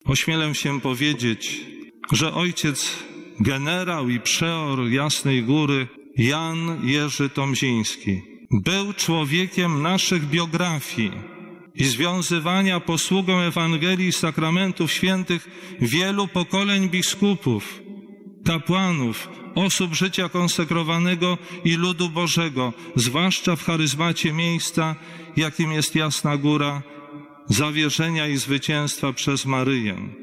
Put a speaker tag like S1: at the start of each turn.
S1: Ośmielę się powiedzieć, że ojciec generał i przeor Jasnej Góry Jan Jerzy Tomziński był człowiekiem naszych biografii i związywania posługą Ewangelii i sakramentów świętych wielu pokoleń biskupów, kapłanów, osób życia konsekrowanego i ludu Bożego, zwłaszcza w charyzmacie miejsca, jakim jest Jasna Góra, zawierzenia i zwycięstwa przez Maryję.